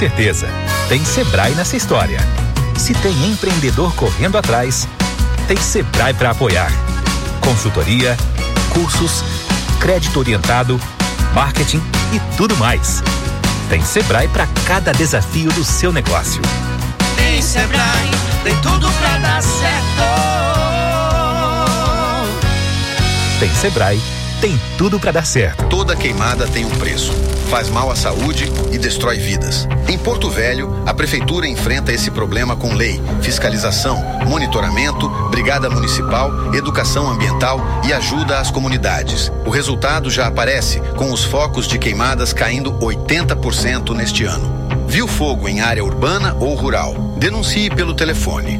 certeza, tem Sebrae nessa história. Se tem empreendedor correndo atrás, tem Sebrae para apoiar. Consultoria, cursos, crédito orientado, marketing e tudo mais. Tem Sebrae para cada desafio do seu negócio. Tem Sebrae, tem tudo pra dar certo. Tem Sebrae, tem tudo para dar certo. Toda queimada tem um preço. Faz mal à saúde e destrói vidas. Em Porto Velho, a prefeitura enfrenta esse problema com lei, fiscalização, monitoramento, brigada municipal, educação ambiental e ajuda às comunidades. O resultado já aparece, com os focos de queimadas caindo 80% neste ano. Viu fogo em área urbana ou rural? Denuncie pelo telefone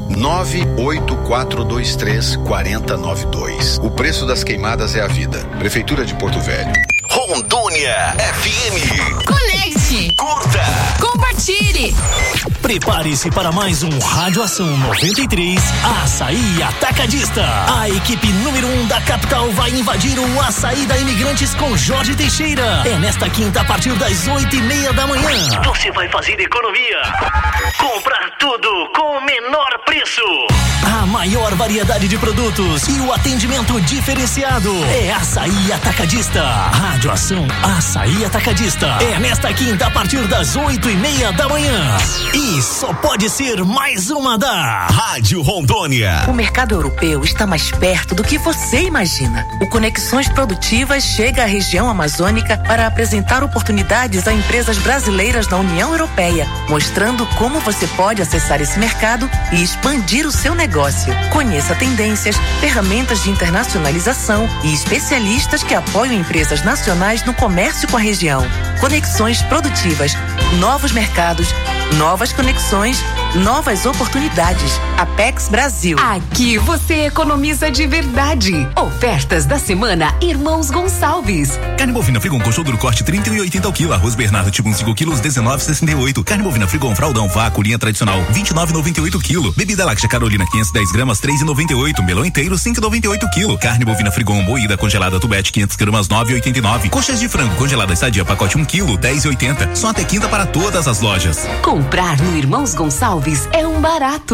98423-4092. O preço das queimadas é a vida. Prefeitura de Porto Velho. Rondônia FM. Conecte. Curta. Compartilhe. Prepare-se para mais um Rádio Ação 93 Açaí Atacadista. A equipe número 1 da capital vai invadir o Açaí da Imigrantes com Jorge Teixeira. É nesta quinta a partir das 8:30 da manhã. Você vai fazer economia. Comprar tudo com o menor preço. A maior variedade de produtos e o atendimento diferenciado. É Açaí Atacadista. Rádio Ação Açaí Atacadista. É nesta quinta a partir das 8:30 da manhã. E só pode ser mais uma da Rádio Rondônia. O mercado europeu está mais perto do que você imagina. O Conexões Produtivas chega à região amazônica para apresentar oportunidades a empresas brasileiras da União Europeia, mostrando como você pode acessar esse mercado e expandir o seu negócio. Conheça tendências, ferramentas de internacionalização e especialistas que apoiam empresas nacionais no comércio com a região. Conexões Produtivas, novos mercados, novas conexões, novas oportunidades. Apex Brasil. Aqui você economiza de verdade. Ofertas da semana Irmãos Gonçalves. Carne bovina Frigon coxão duro corte 31,80 ao quilo. Arroz Bernardo tipo 5 quilos 19,68. Carne bovina Frigon fraldão vácuo linha tradicional 29,98 quilo. Bebida láctea Carolina 510 gramas 3,98. Melão inteiro 5,98 quilo. Carne bovina Frigon moída congelada Tubete 500 gramas 9,89. Coxas de frango congelada Sadia pacote 1 quilo 10,80. Só até quinta para todas as lojas. Comprar no Irmãos Gonçalves é um barato.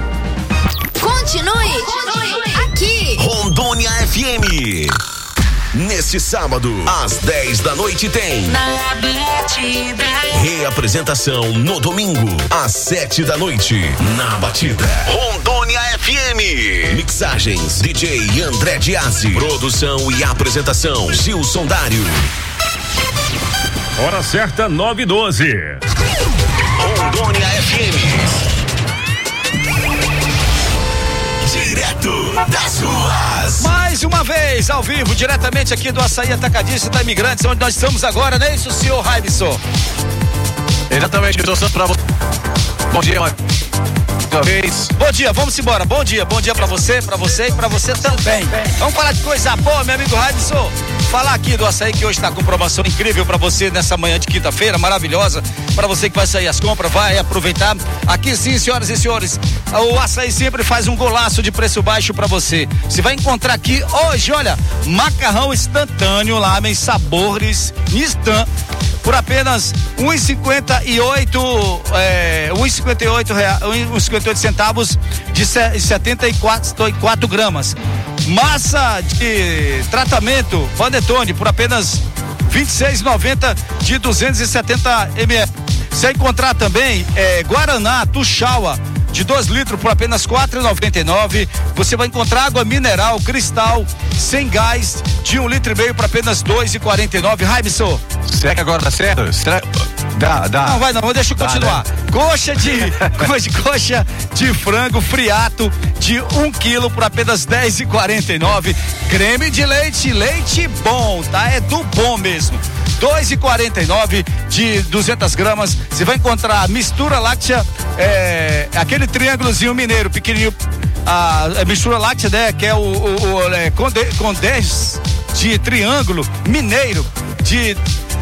Continue aqui. Rondônia FM. Neste sábado, às 10 da noite tem Na Batida. reapresentação no domingo, às 7 da noite, na Batida. Rondônia FM. Mixagens DJ André Diazzi. Produção e apresentação Gilson Dário. Hora certa 9:12. Rondônia FM. Direto das ruas. Mais uma vez, ao vivo, diretamente aqui do Açaí Atacadista da Imigrantes, onde nós estamos agora, não é isso, senhor Raibson? Exatamente, estou só pra você. Bom dia, uma vez. Bom dia, vamos embora. Bom dia pra você e pra você também. Vamos falar de coisa boa, meu amigo Raibson. Falar aqui do açaí que hoje está com promoção incrível para você nessa manhã de quinta-feira, maravilhosa. Para você que vai sair às compras, vai aproveitar. Aqui sim, senhoras e senhores, o açaí sempre faz um golaço de preço baixo para você. Você vai encontrar aqui hoje, olha, macarrão instantâneo lá, sabores instant, por apenas R$1,58 centavos de 74 gramas. Massa de tratamento Panetone por apenas R$26,90 de 270 ml. Você vai encontrar também Guaraná Tuxaua de 2 litros por apenas R$4,99. Você vai encontrar água mineral Cristal sem gás de 1,5 litro por apenas R$2,49. Raibson. Será que agora dá certo? Dá. Não, vai não, deixa eu continuar. Né? Coxa de frango friato de 1 quilo por apenas R$10,49. Creme de leite bom, tá? É do bom mesmo. R$2,49 de 200 gramas. Você vai encontrar mistura láctea, aquele triângulozinho mineiro pequenininho, a mistura láctea, né? Que é Condés de triângulo mineiro de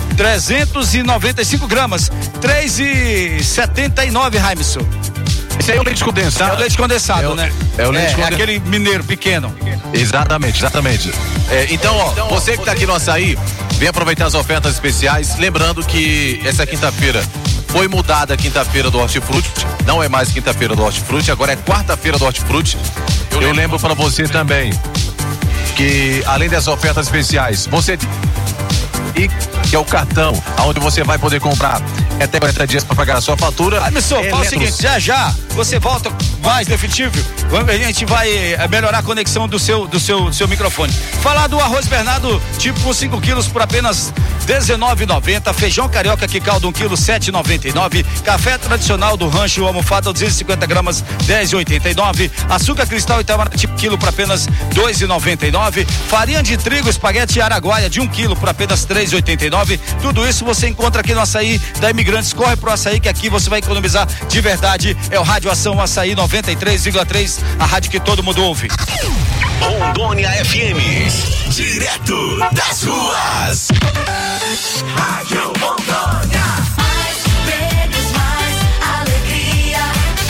395 gramas, R$3,79, Raimson. Esse aí é o leite condensado. É o leite condensado, né? É o leite condensado. Aquele mineiro pequeno. Exatamente. Então, você que tá aqui no Açaí, vem aproveitar as ofertas especiais. Lembrando que essa quinta-feira Foi mudada a quinta-feira do Hortifruti, não é mais quinta-feira do Hortifruti, agora é quarta-feira do Hortifruti. Eu lembro para você também que além das ofertas especiais, você e que é o cartão, onde você vai poder comprar até 40 dias para pagar a sua fatura. Fala o seguinte, já você volta mais definitivo. A gente vai melhorar a conexão do seu microfone. Falar do arroz Bernardo tipo 5 quilos por apenas R$19,90, feijão carioca que caldo 1 quilo R$7,99, café tradicional do rancho almofada 250 gramas R$10,89, açúcar cristal Itamaraty tipo quilo por apenas R$2,99, farinha de trigo espaguete araguaia de 1 quilo por apenas R$3,89. Tudo isso você encontra aqui no Açaí da Imigrantes. Corre pro Açaí que aqui você vai economizar de verdade. É o Rádio Ação Açaí 93,3, a rádio que todo mundo ouve. Rondônia FM, direto das ruas. Rádio Rondônia. Mais prêmios, mais alegria.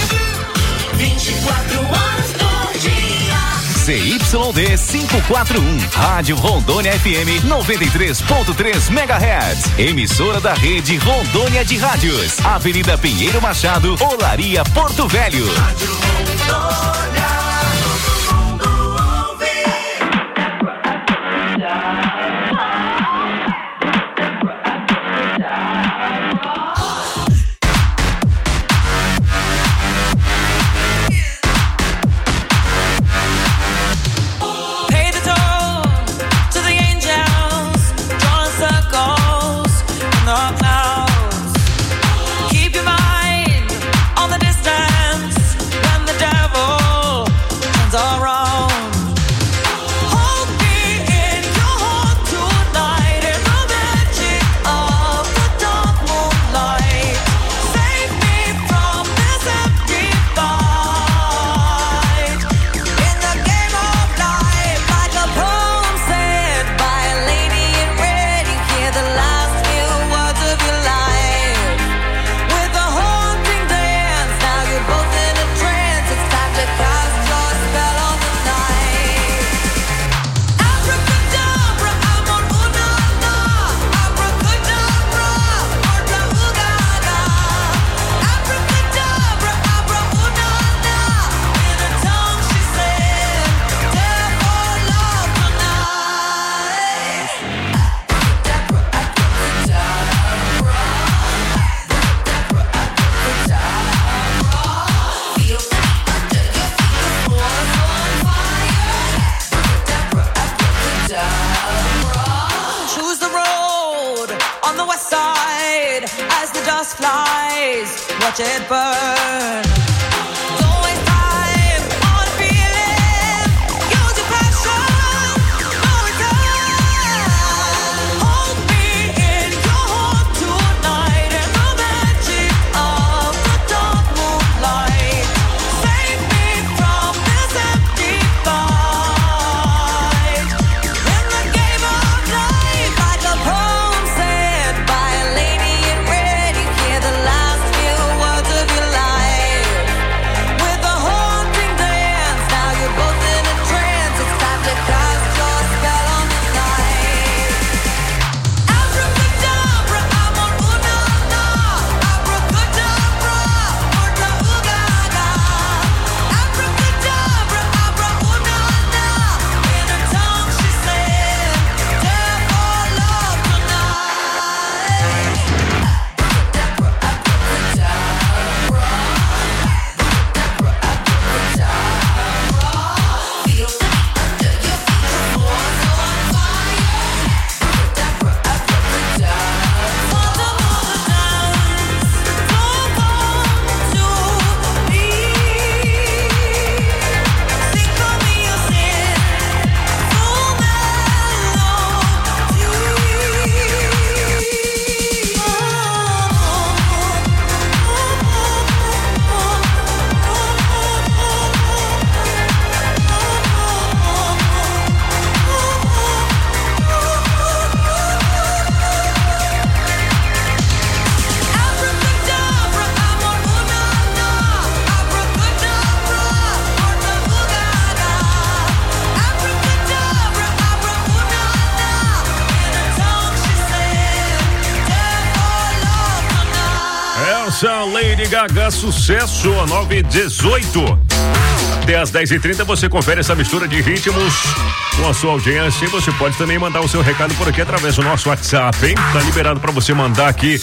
24 horas por dia. CYD 541, Rádio Rondônia FM 93.3 MHz, emissora da rede Rondônia de Rádios, Avenida Pinheiro Machado, Olaria, Porto Velho. Rádio Rondônia. Watch it burn. Life Lady Gaga, sucesso, 9h18. Até às 10h30 você confere essa mistura de ritmos com a sua audiência e você pode também mandar o seu recado por aqui através do nosso WhatsApp, hein? Tá liberado pra você mandar aqui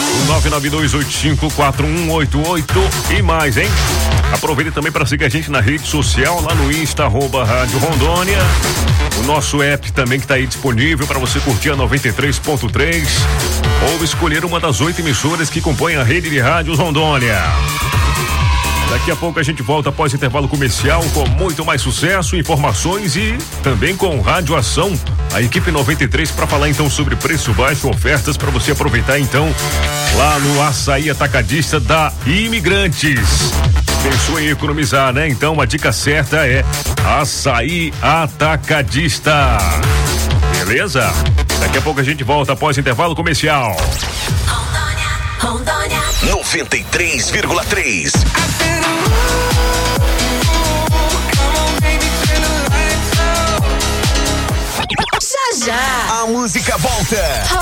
o 992854188 e mais, hein? Aproveite também para seguir a gente na rede social, lá no Insta, @Rádio Rondônia. O nosso app também que tá aí disponível para você curtir a 93.3 ou escolher uma das 8 emissoras que compõem a rede de rádios Rondônia. Daqui a pouco a gente volta após o intervalo comercial com muito mais sucesso, informações e também com Rádio Ação, a equipe 93 para falar então sobre preço baixo, ofertas para você aproveitar então lá no Açaí Atacadista da Imigrantes. Pensou em economizar, né? Então a dica certa é Açaí Atacadista. Beleza? Daqui a pouco a gente volta após o intervalo comercial. Rondônia 93,3. Já já a música volta.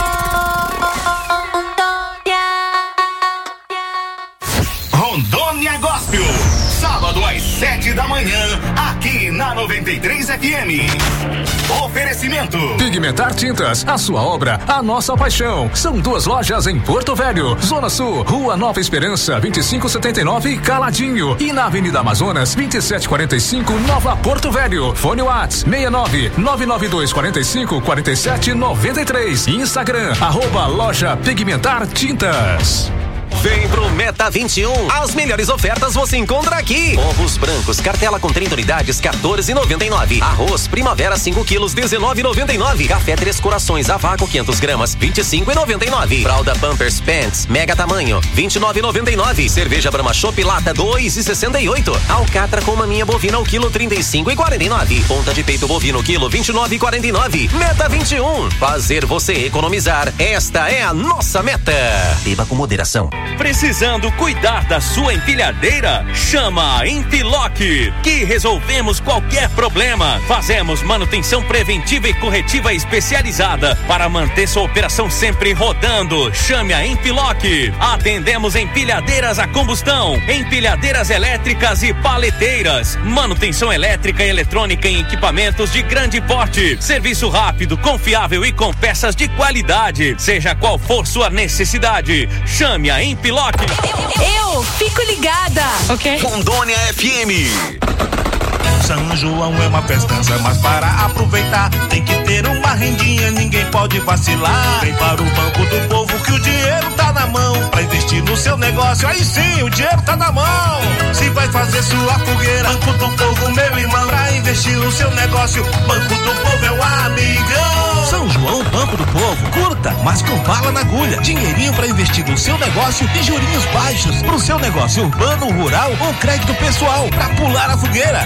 Rondônia Gospel, sábado às 7 da manhã, aqui na 93 FM. Oferecimento Pigmentar Tintas, a sua obra, a nossa paixão. São 2 lojas em Porto Velho, Zona Sul, Rua Nova Esperança, 2579 Caladinho, e na Avenida Amazonas, 2745 Nova Porto Velho. Fone Whats 69-99245-4793. Instagram @loja Pigmentar Tintas. Vem pro Meta 21. As melhores ofertas você encontra aqui. Ovos brancos, cartela com 30 unidades, 14,99. Arroz Primavera 5 quilos, 19,99. Café Três Corações a vácuo 500 gramas, 25,99. Fralda Pampers Pants, mega tamanho, 29,99. Cerveja Brahma Chopp lata, 2,68. Alcatra com maminha bovina o quilo, 35,49. Ponta de peito bovino quilo, 29,49. Meta 21. Fazer você economizar. Esta é a nossa meta. Beba com moderação. Precisando cuidar da sua empilhadeira? Chama a Empiloc, que resolvemos qualquer problema. Fazemos manutenção preventiva e corretiva especializada para manter sua operação sempre rodando. Chame a Empiloc. Atendemos empilhadeiras a combustão, empilhadeiras elétricas e paleteiras, manutenção elétrica e eletrônica em equipamentos de grande porte. Serviço rápido, confiável e com peças de qualidade. Seja qual for sua necessidade, chame a Empiloc. Eu fico ligada. Ok. Rondônia FM. São João é uma festança, mas para aproveitar tem que ter uma rendinha, ninguém pode vacilar. Vem para o Banco do Povo que o dinheiro tá na mão. Pra investir no seu negócio, aí sim, o dinheiro tá na mão. Se vai fazer sua fogueira, Banco do Povo, meu irmão. Pra investir no seu negócio, Banco do Povo é o amigão. São João, Banco do Povo, curta, mas com bala na agulha. Dinheirinho pra investir no seu negócio e jurinhos baixos. Pro seu negócio urbano, rural ou crédito pessoal. Pra pular a fogueira,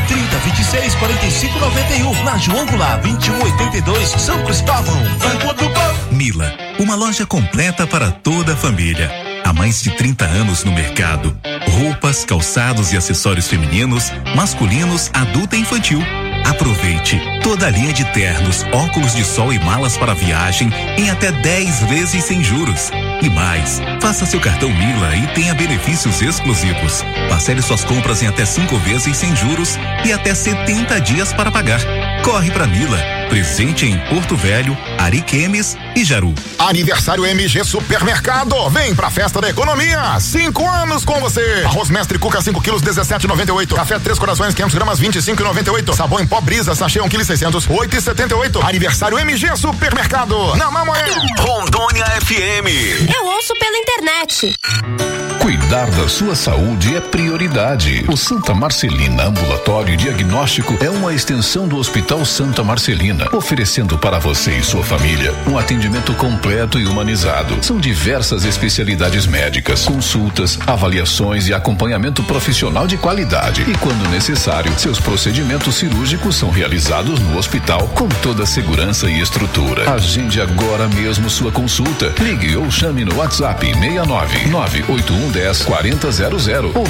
3026-4591. Na João Goulart, 2182, São Cristóvão. Banco do Povo. Mila, uma loja completa para toda a família. Há mais de 30 anos no mercado. Roupas, calçados e acessórios femininos, masculinos, adulto e infantil. Aproveite toda a linha de ternos, óculos de sol e malas para viagem em até 10 vezes sem juros. E mais, faça seu cartão Mila e tenha benefícios exclusivos. Parcele suas compras em até 5 vezes sem juros e até 70 dias para pagar. Corre pra Mila, presente em Porto Velho, Ariquemes e Jaru. Aniversário MG Supermercado, vem pra festa da economia, 5 anos com você. Arroz Mestre Cuca 5 quilos, 17,98. Café Três Corações 500 gramas, 25,98. Sabão em pó Brisa, sachê 1 kg 600, 8,78. Aniversário MG Supermercado, na Mamoé. Rondônia FM. Eu ouço pela internet. Cuidar da sua saúde é prioridade. O Santa Marcelina Ambulatório Diagnóstico é uma extensão do Hospital Santa Marcelina, oferecendo para você e sua família um atendimento completo e humanizado. São diversas especialidades médicas, consultas, avaliações e acompanhamento profissional de qualidade. E quando necessário, seus procedimentos cirúrgicos são realizados no hospital com toda a segurança e estrutura. Agende agora mesmo sua consulta. Ligue ou chame no WhatsApp 69 98110 4000 ou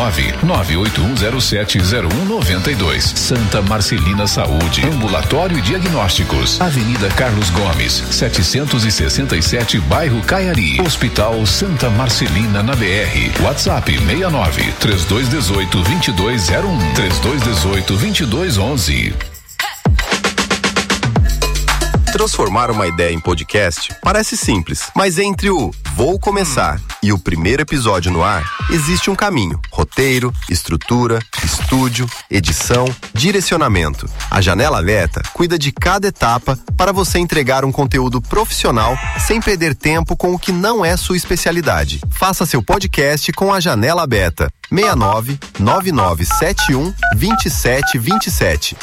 69-981070192. Santa Marcelina Saúde, Ambulatório e Diagnósticos, Avenida Carlos Gomes, 767, bairro Caiari. Hospital Santa Marcelina na BR. WhatsApp 69-3218-2201, 3218-2211. Transformar uma ideia em podcast parece simples, mas entre o vou começar e o primeiro episódio no ar, existe um caminho: roteiro, estrutura, estúdio, edição, direcionamento. A Janela Aberta cuida de cada etapa para você entregar um conteúdo profissional sem perder tempo com o que não é sua especialidade. Faça seu podcast com a Janela Aberta. 69-9971-2727.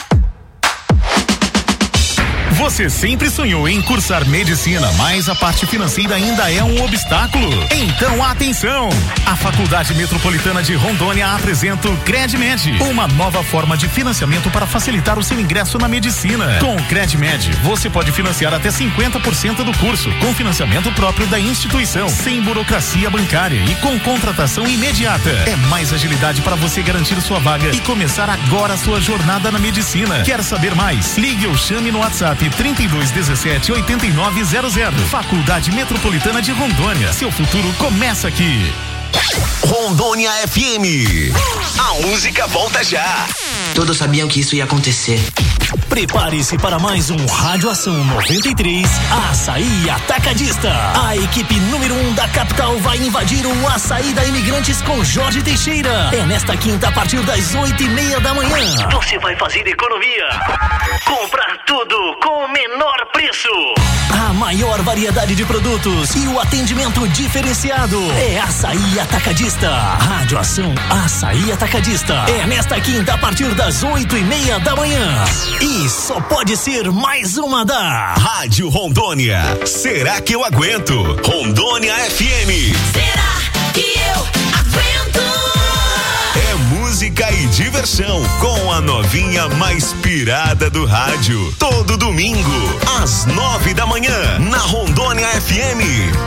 Você sempre sonhou em cursar medicina, mas a parte financeira ainda é um obstáculo? Então atenção! A Faculdade Metropolitana de Rondônia apresenta o CredMed, uma nova forma de financiamento para facilitar o seu ingresso na medicina. Com o CredMed, você pode financiar até 50% do curso, com financiamento próprio da instituição, sem burocracia bancária e com contratação imediata. É mais agilidade para você garantir sua vaga e começar agora a sua jornada na medicina. Quer saber mais? Ligue ou chame no WhatsApp 3217-8900. Faculdade Metropolitana de Rondônia. Seu futuro começa aqui. Rondônia FM. A música volta já. Todos sabiam que isso ia acontecer. Prepare-se para mais um Rádio Ação 93 Açaí Atacadista. A equipe número 1 da capital vai invadir o Açaí da Imigrantes com Jorge Teixeira. É nesta quinta a partir das 8:30 da manhã. Você vai fazer economia. Comprar tudo com o menor preço. A maior variedade de produtos e o atendimento diferenciado. É Açaí Atacadista. Rádio Ação Açaí Atacadista. É nesta quinta a partir das 8:30 da manhã. E só pode ser mais uma da Rádio Rondônia. Será que eu aguento? Rondônia FM. Será que eu aguento? É música e diversão com a novinha mais pirada do rádio. Todo domingo, às 9 da manhã, na Rondônia FM.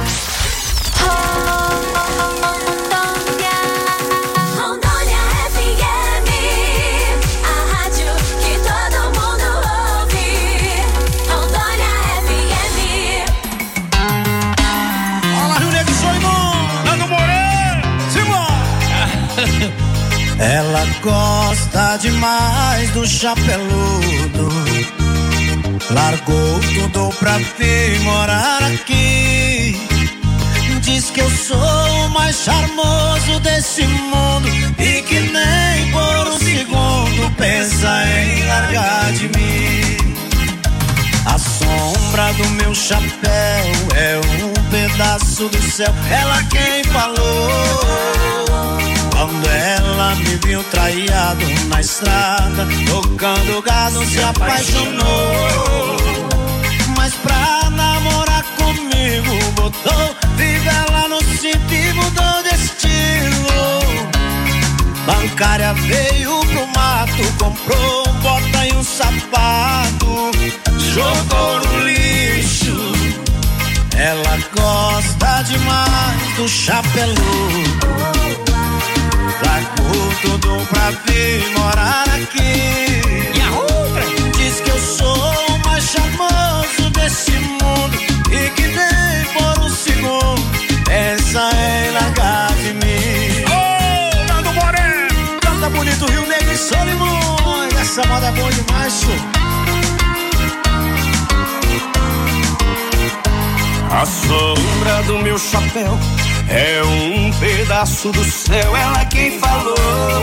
Ela gosta demais do chapeludo, largou tudo pra vir morar aqui. Diz que eu sou o mais charmoso desse mundo e que nem por um segundo pensa em largar de mim. A sombra do meu chapéu é um pedaço do céu, ela quem falou. Quando ela me viu traído na estrada, tocando gado, se apaixonou. Mas pra namorar comigo, botou fivela no cinto e mudou de estilo. Bancária veio pro mato, comprou bota e um sapato, jogou no lixo. Ela gosta demais do chapeludo, largou tudo pra vir morar aqui. Diz que eu sou o mais charmoso desse mundo e que nem por um segundo pensa em largar de mim. Ô, Nando Moreno! Canta bonito, Rio Negro e Solimões. Essa moda é boa demais, senhor. A sombra do meu chapéu é um pedaço do céu, ela quem falou.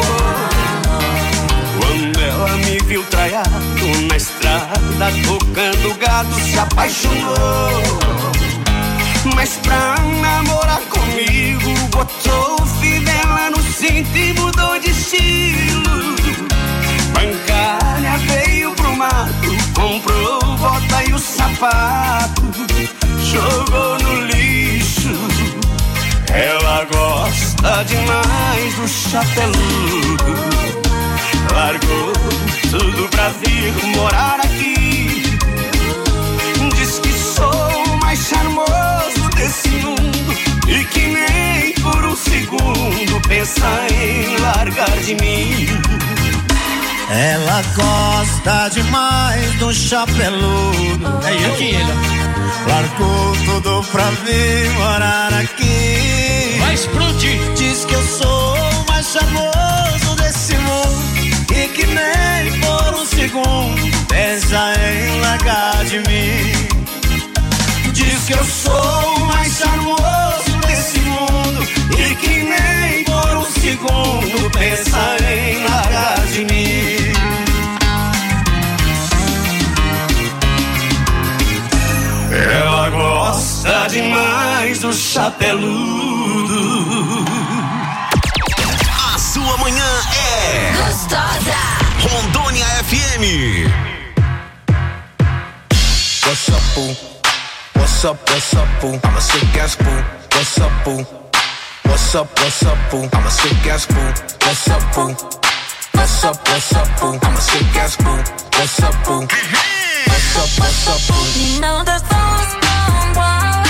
Quando ela me viu traiado na estrada, tocando gado, se apaixonou. Mas pra namorar comigo, botou fivela no cinto e mudou de estilo. Bancária veio pro mato, comprou bota e o sapato, jogou no lixo. Ela gosta demais do chapeludo, largou tudo pra vir morar aqui. Diz que sou o mais charmoso desse mundo e que nem por um segundo pensa em largar de mim. Ela gosta demais do chapeludo. É ele. Largou tudo pra vir morar aqui. Vai explodir. Diz que eu sou o mais charmoso desse mundo e que nem por um segundo pensa em largar de mim. Diz que eu sou o mais charmoso desse mundo e que nem por um segundo pensa em largar de mim. Ela gosta demais do chapeludo. A sua manhã é gostosa. Rondônia FM. What's up, boo? What's up, boo? I'm a sick ass boo. What's up, boo? What's up, boo? I'm a sick ass boo. What's up, boo? What's up, boo? I'm a sick ass boo. What's up, boo? What's up, boo? You know the phone's gone wild.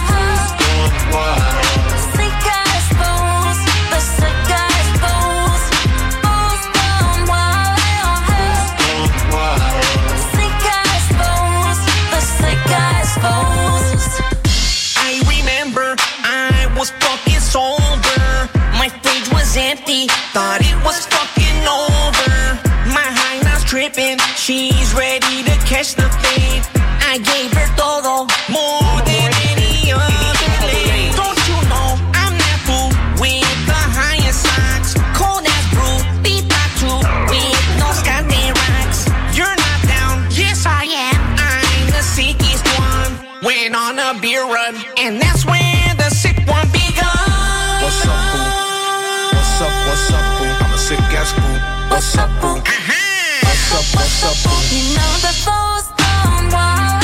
Sick ass booze, the sick ass booze. Booze gone wild. Sick ass booze, the sick ass booze. I remember I was fucking sober. My fridge was empty, thought it was fucking over. My high now's tripping, she's ready to catch the fade. I gave her todo, more than any other lady. Don't you know I'm that fool with the highest socks? Cold as brew, beat back too, with no Scotty rocks. You're not down, yes I am. I'm the sickest one. Went on a beer run, and that's when the sick one begun. What's up, boo? What's up, boo? I'm a sick ass boo. What's up, boo? What's up, boo? You know the phone's gone wild.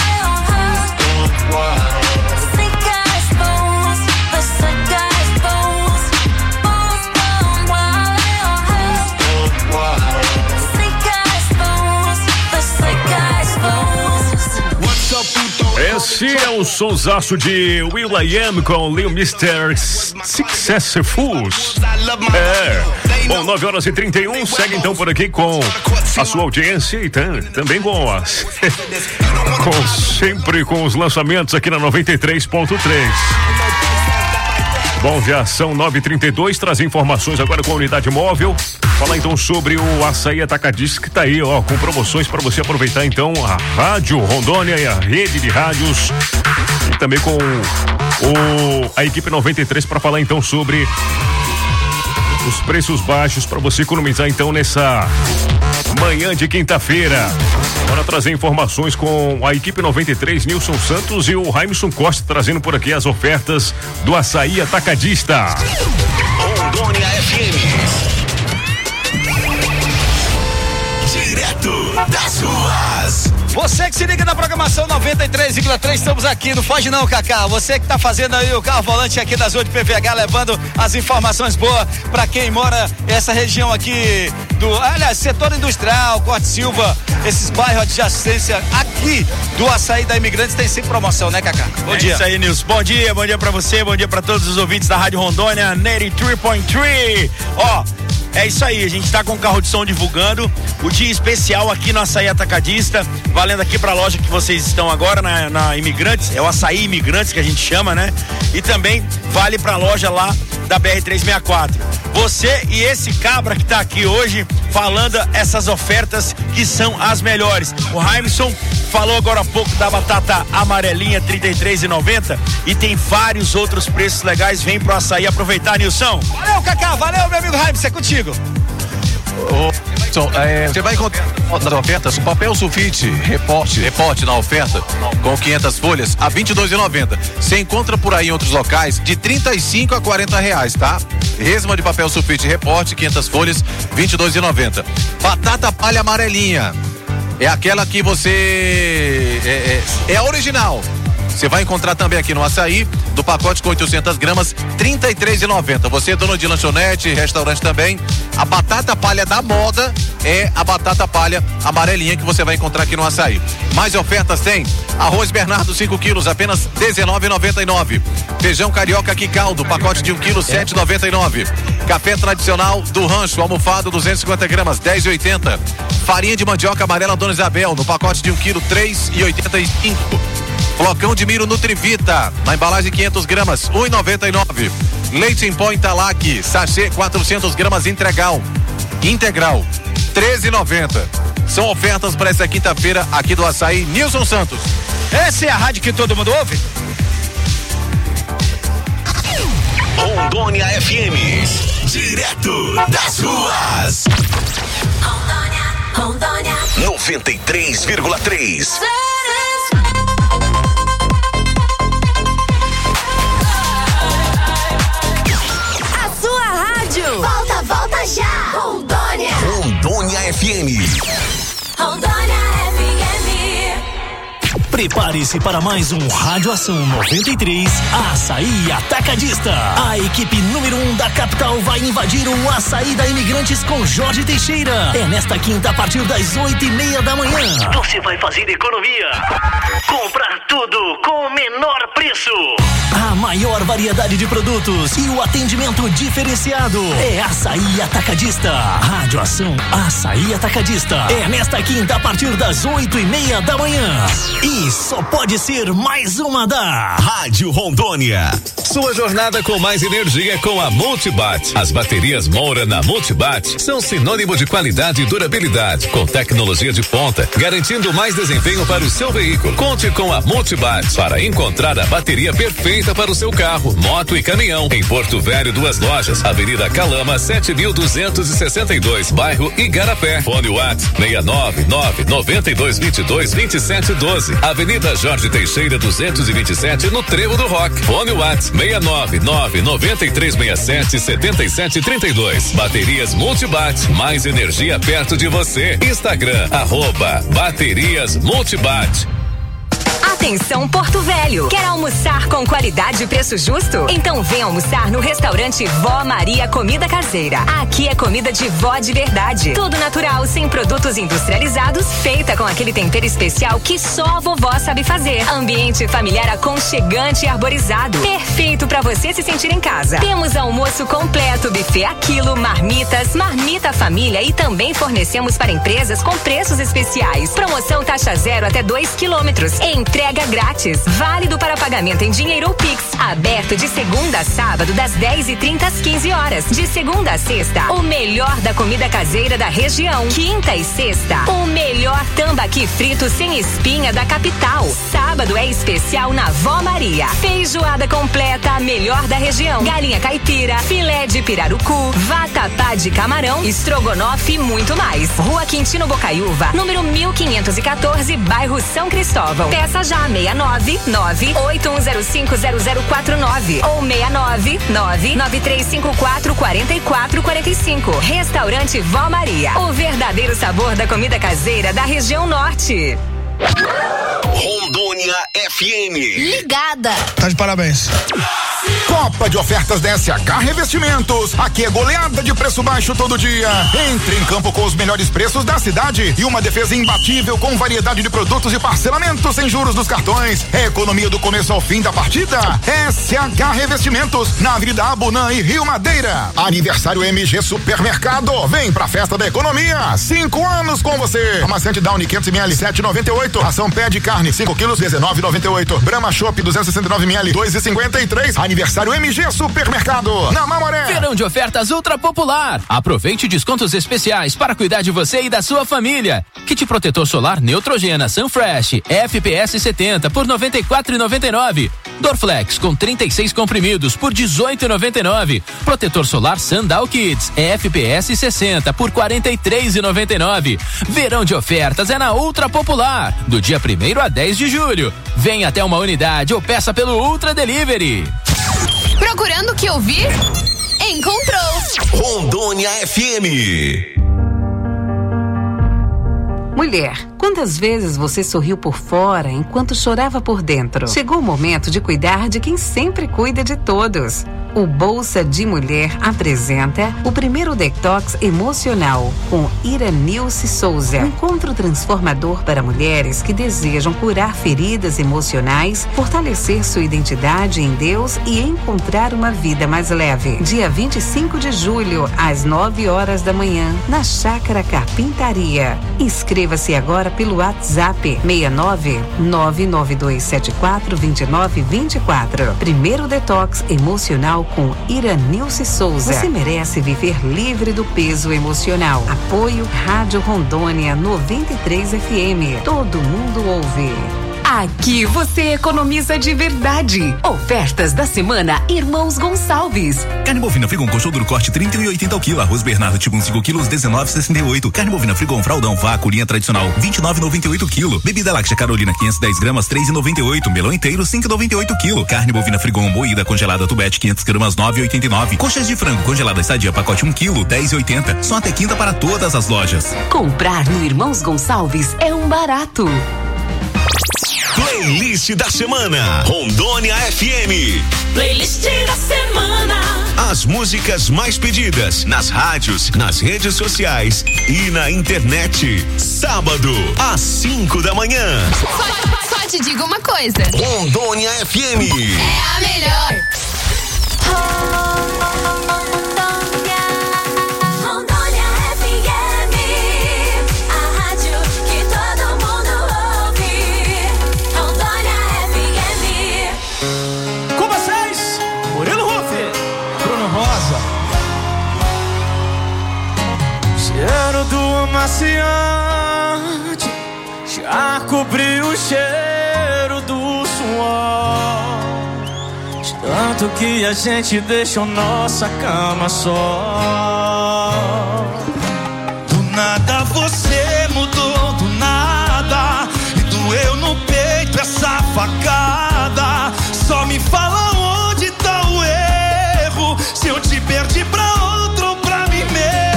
Sick ass booze, the sick ass booze. Booze gone wild. Sick ass booze, the sick ass booze. What's up, boo? Esse é o sonsaço de will.i.am com Lil Mr. Successfuls. Bom, 9h31, segue então por aqui com a sua audiência e também com as sempre com os lançamentos aqui na 93.3. Bom, já são 9h32, trazer informações agora com a unidade móvel. Falar então sobre o Açaí Atacadista que tá aí, ó, com promoções para você aproveitar então a Rádio Rondônia e a rede de rádios e também com a equipe 93 para falar então sobre os preços baixos para você economizar então nessa manhã de quinta-feira. Bora trazer informações com a equipe 93, Nilson Santos e o Raimson Costa trazendo por aqui as ofertas do Açaí Atacadista. Rondônia FM. Direto das ruas. Você que se liga na programação 93,3, estamos aqui, não foge não, Cacá. Você que tá fazendo aí o carro volante aqui das 8 PVH, levando as informações boas pra quem mora nessa região aqui setor industrial, Corte Silva, esses bairros adjacência aqui do Açaí da Imigrantes tem sempre promoção, né, Cacá? Bom dia. É isso aí, Nilson. Bom dia pra você, bom dia pra todos os ouvintes da Rádio Rondônia 93.3. Ó, é isso aí, a gente tá com o carro de som divulgando o dia especial aqui no Açaí Atacadista, valendo aqui pra loja que vocês estão agora na Imigrantes, é o Açaí Imigrantes que a gente chama, né? E também vale pra loja lá da BR-364. Você e esse cabra que tá aqui hoje falando essas ofertas que são as melhores. O Raimson falou agora há pouco da batata amarelinha R$33,90 e tem vários outros preços legais. Vem pro Açaí aproveitar, Nilson. Valeu, Cacá, valeu, meu amigo Raimson, é contigo. Você vai encontrar nas ofertas o papel sulfite reporte na oferta com 500 folhas a R$22,90. Você encontra por aí em outros locais de R$35 a R$40, tá? Resma de papel sulfite reporte 500 folhas R$22,90. Batata palha amarelinha é aquela que você é a original. Você vai encontrar também aqui no açaí, do pacote com 800 gramas, R$ 33,90. Você é dono de lanchonete, restaurante também, a batata palha da moda é a batata palha amarelinha que você vai encontrar aqui no açaí. Mais ofertas tem arroz Bernardo 5 quilos, apenas R$19,99. Feijão carioca aqui caldo, pacote de 1 quilo, R$7,99. Café tradicional do rancho, almofado 250 gramas, R$10,80. Farinha de mandioca amarela Dona Isabel, no pacote de 1 quilo, R$3,85. Flocão de milho Nutrivita, na embalagem 500 gramas, R$1,99. Leite em pó Italac, sachê 400 gramas integral, R$13,90. São ofertas para essa quinta-feira aqui do Açaí. Nilson Santos. Essa é a rádio que todo mundo ouve? Rondônia FM, direto das ruas. Rondônia 93,3. A sua rádio. Volta já. Rondônia. Rondônia FM. Rondônia FM. Prepare-se para mais um Rádio Ação 93 Açaí Atacadista. A equipe número 1 da capital vai invadir o Açaí da Imigrantes com Jorge Teixeira. É nesta quinta a partir das 8:30 da manhã. Você vai fazer economia. Comprar tudo com o menor preço. A maior variedade de produtos e o atendimento diferenciado é Açaí Atacadista. Rádio Ação Açaí Atacadista. É nesta quinta a partir das 8:30 da manhã. E só pode ser mais uma da Rádio Rondônia. Sua jornada com mais energia com a Multibat. As baterias Moura na Multibat são sinônimo de qualidade e durabilidade, com tecnologia de ponta, garantindo mais desempenho para o seu veículo. Conte com a Multibat para encontrar a bateria perfeita para o seu carro, moto e caminhão. Em Porto Velho, 2 lojas, Avenida Calama, 7.262, bairro Igarapé. Fone WhatsApp 699-9222-2712. Avenida Jorge Teixeira, 227, no Trevo do Rock. Fone WhatsApp 699-9367-7732. Baterias Multibat, mais energia perto de você. Instagram, @Baterias Multibat. Atenção Porto Velho, quer almoçar com qualidade e preço justo? Então vem almoçar no restaurante Vó Maria Comida Caseira. Aqui é comida de vó de verdade, tudo natural, sem produtos industrializados, feita com aquele tempero especial que só a vovó sabe fazer. Ambiente familiar aconchegante e arborizado, perfeito para você se sentir em casa. Temos almoço completo, buffet a quilo, marmitas, marmita família e também fornecemos para empresas com preços especiais. Promoção taxa zero até 2 quilômetros. Entrega grátis, válido para pagamento em dinheiro ou Pix. Aberto de segunda a sábado, das 10h30 às 15 horas. De segunda a sexta, o melhor da comida caseira da região. Quinta e sexta, o melhor tambaqui frito sem espinha da capital. Sábado é especial na Vó Maria. Feijoada completa, a melhor da região. Galinha caipira, filé de pirarucu, vatapá de camarão, estrogonofe e muito mais. Rua Quintino Bocaiúva, número 1514, bairro São Cristóvão. Peça já 699-8105-0049 ou 699-9354-4445. Restaurante Vó Maria, o verdadeiro sabor da comida caseira da região norte. Rondônia FM. Ligada. Tá de parabéns. Copa de ofertas da SH Revestimentos. Aqui é goleada de preço baixo todo dia. Entre em campo com os melhores preços da cidade e uma defesa imbatível com variedade de produtos e parcelamentos sem juros dos cartões. É economia do começo ao fim da partida. SH Revestimentos, na Avenida Abunã e Rio Madeira. Aniversário MG Supermercado. Vem pra festa da economia. 5 anos com você. Amaciante Downy 500ml 7,98. Ração pé de carne 5 quilos 19,98. Brahma Chopp 269ml 2,53. Aniversário MG Supermercado, na Mamoré. Verão de ofertas ultra popular. Aproveite descontos especiais para cuidar de você e da sua família. Kit protetor solar Neutrogena Sunfresh FPS 70 por R$ 94,99. Dorflex com 36 comprimidos por R$ 18,99. Protetor solar Sandal Kids FPS 60 por R$ 43,99. Verão de ofertas é na Ultra Popular, do dia 1º a 10 de julho. Venha até uma unidade ou peça pelo Ultra Delivery. Procurando o que ouvir? Encontrou! Rondônia FM. Mulher, Quantas vezes você sorriu por fora enquanto chorava por dentro? Chegou o momento de cuidar de quem sempre cuida de todos. O Bolsa de Mulher apresenta o primeiro detox emocional com Iranilce Souza. Um encontro transformador para mulheres que desejam curar feridas emocionais, fortalecer sua identidade em Deus e encontrar uma vida mais leve. Dia 25 de julho, às 9 horas da manhã, na Chácara Carpintaria. Inscreva-se agora pelo WhatsApp 69-99274-2924. Primeiro detox emocional com Iranilce Souza. Você merece viver livre do peso emocional. Apoio Rádio Rondônia 93 FM. Todo mundo ouve. Aqui você economiza de verdade. Ofertas da semana Irmãos Gonçalves. Carne bovina Frigon Coxô duro corte 31,80 ao quilo. Arroz Bernardo tipo 5 quilos 19,68. Carne bovina Frigon fraldão vácuo linha tradicional 29,98 quilo. Bebida láctea Carolina 510 gramas 3,98. Melão inteiro 5,98 quilo. Carne bovina Frigon moída congelada Tubete 500 gramas 9,89. Coxas de frango congelada Sadia pacote 1 quilo 10,80. Só até quinta para todas as lojas. Comprar no Irmãos Gonçalves é um barato. Playlist da semana, Rondônia FM. Playlist da semana. As músicas mais pedidas nas rádios, nas redes sociais e na internet. Sábado, às 5 da manhã. Só te digo uma coisa. Rondônia FM. É a melhor. Amaciante já cobriu o cheiro do suor, de tanto que a gente deixou nossa cama só. Do nada você mudou, do nada, e doeu no peito essa facada. Só me fala onde tá o erro, se eu te perdi pra outro ou pra mim mesmo.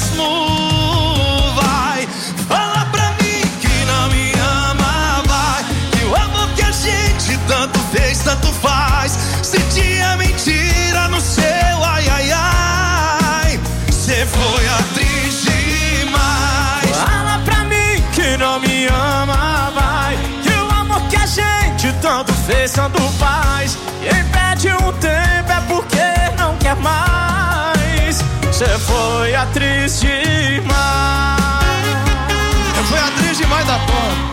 Tanto fez, tanto faz. Se tinha mentira no seu ai, ai, ai, cê foi atriz demais. Fala pra mim que não me ama, vai, que o amor que a gente tanto fez, tanto faz. Quem perde um tempo é porque não quer mais. Cê foi atriz demais. Eu fui atriz demais da porra.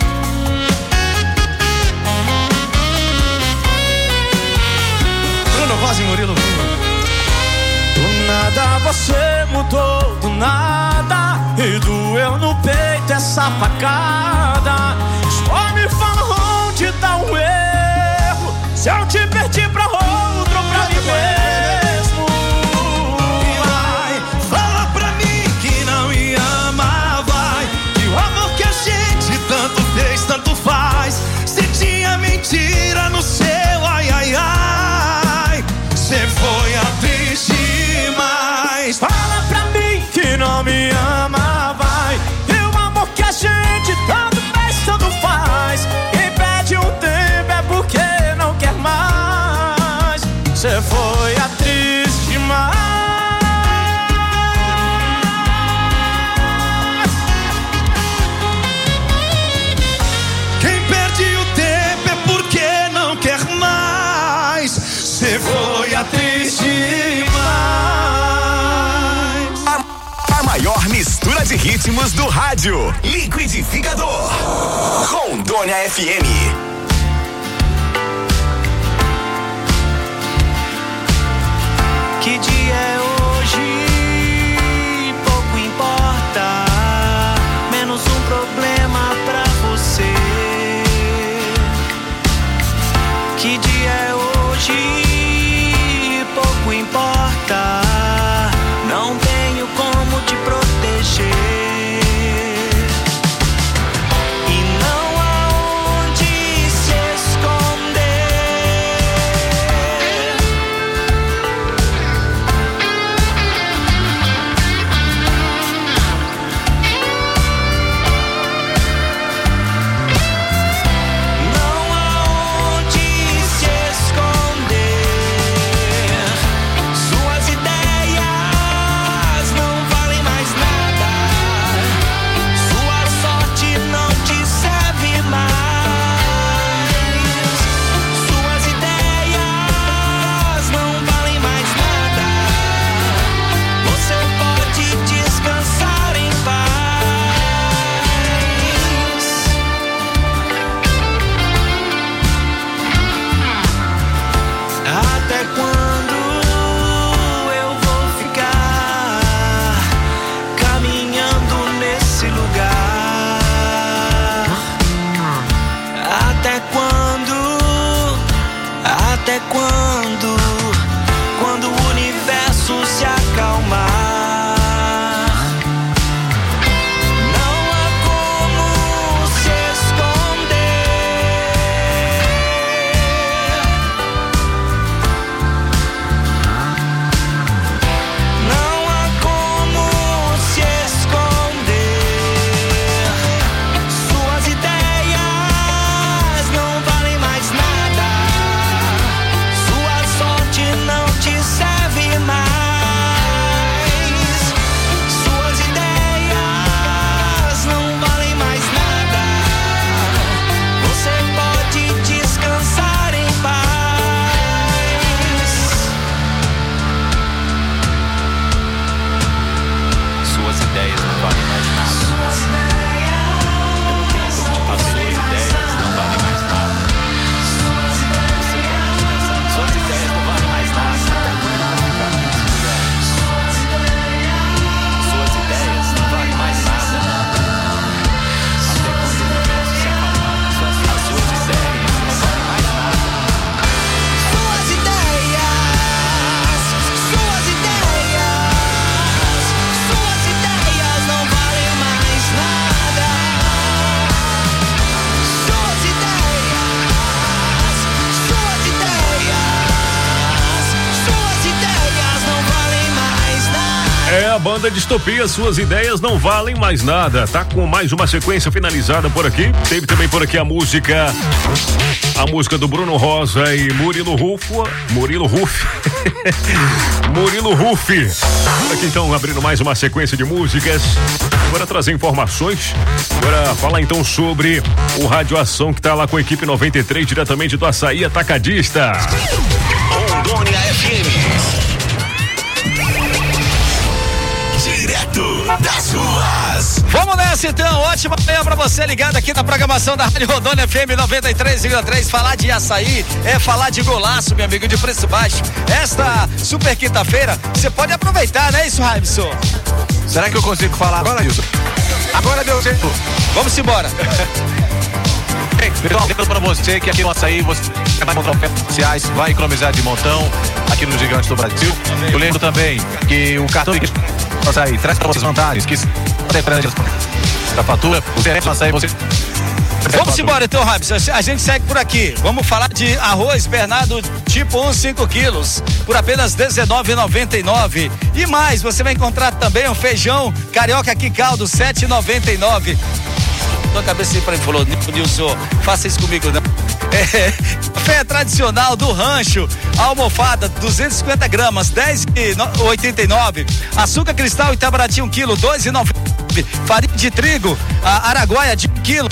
Voz e Murilo. Do nada você mudou, do nada, e doeu no peito essa facada. Só me fala onde tá o erro, se eu te perdi pra outro ou pra mim mesmo. Vai, fala pra mim que não me ama, vai, que o amor que a gente tanto fez, tanto faz. Se tinha mentira no seu ai, ai, ai, cê foi atriz demais. Fala pra mim que não me ama, vai, e o amor que a gente tanto fez, tanto faz. Quem pede um tempo é porque não quer mais. Cê foi atriz demais. Quem perde o tempo é porque não quer mais. Cê foi atriz demais. A maior mistura de ritmos do rádio. Liquidificador. Rondônia FM. Que dia é hoje? Pouco importa. Menos um problema pra você. Que dia é hoje? Pouco importa. Não tenho como te proteger. E não há onde se esconder. banda Distopia, suas ideias não valem mais nada. Tá com mais uma sequência finalizada por aqui. Teve também por aqui a música do Bruno Rosa e Murilo Ruff. Aqui então abrindo mais uma sequência de músicas. Agora trazer informações. Agora falar então sobre o Radioação que tá lá com a equipe 93 diretamente do Açaí Atacadista. Rondônia FM. Direto das ruas. Vamos nessa então, ótima manhã pra você ligado aqui na programação da Rádio Rondônia FM 93,3. Falar de açaí é falar de golaço, meu amigo, de preço baixo. Esta super quinta-feira, você pode aproveitar, não é isso, Raibson? Será que eu consigo falar agora, Wilson? Agora deu tempo. Vamos embora. Pessoal, lembrando pra você que aqui no Açaí você vai encontrar ofertas especiais, vai economizar de montão aqui no Gigante do Brasil. Eu lembro também que o cartão de Açaí traz pra vocês vantagens que da fatura, o direto do Açaí você... Vamos embora então, Raibson. A gente segue por aqui. Vamos falar de arroz Bernardo tipo 1, 5 quilos, por apenas R$19,99. E mais, você vai encontrar também um feijão carioca aqui caldo, R$7,99. Tô a cabeça aí pra ele, falou, Nilson, faça isso comigo não. Café tradicional do rancho, almofada 250 gramas, R$10,89. Açúcar cristal Itabaraty 1 quilo, R$2,90. Farinha de trigo, a Araguaia de 1 quilo,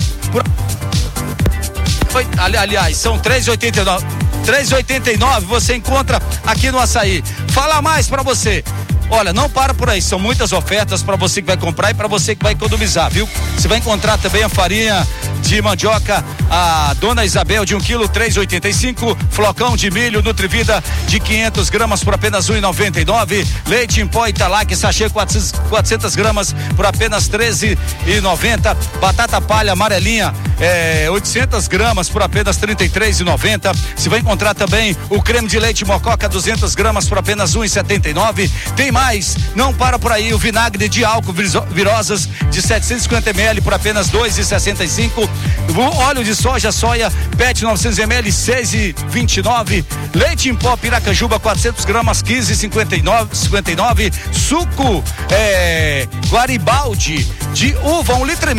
aliás, são R$3,89. R$3,89 você encontra aqui no Açaí. Fala mais pra você. Olha, não para por aí, são muitas ofertas para você que vai comprar e para você que vai economizar, viu? Você vai encontrar também a farinha de mandioca, a Dona Isabel de 1 quilo, R$3,85. Flocão de milho Nutrivida de 500 gramas por apenas R$1,99. Leite em pó Italac, sachê 400 gramas por apenas R$13,90. Batata palha amarelinha, 800 gramas por apenas R$33,90. Você vai encontrar também o creme de leite Mococa 200 gramas por apenas R$1,79. Tem mais, não para por aí, o vinagre de álcool Virosas de 750 ml por apenas R$2,65. O óleo de soja PET 900 ml, R$6,29. Leite em pó Piracanjuba 400 gramas, R$15,59. Suco Guaribaldi de uva 1,5 litro,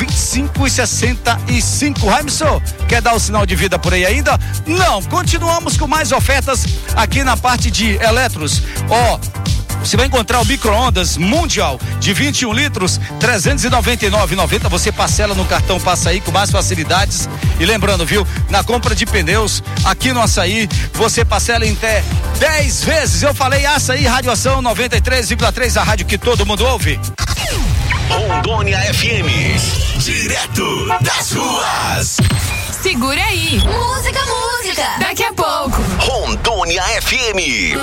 R$25,65. Raimson, quer dar o sinal de vida por aí ainda? Não, continuamos com mais ofertas aqui na parte de eletros. Você vai encontrar o micro-ondas Mundial de 21 litros, R$399,90. Você parcela no cartão Passaí com mais facilidades. E lembrando, viu, na compra de pneus aqui no Açaí, você parcela em até 10 vezes. Eu falei Açaí, Radioação 93,3, a rádio que todo mundo ouve. Rondônia FM, direto das ruas. Segura aí. Música. Daqui a pouco. Rondônia FM.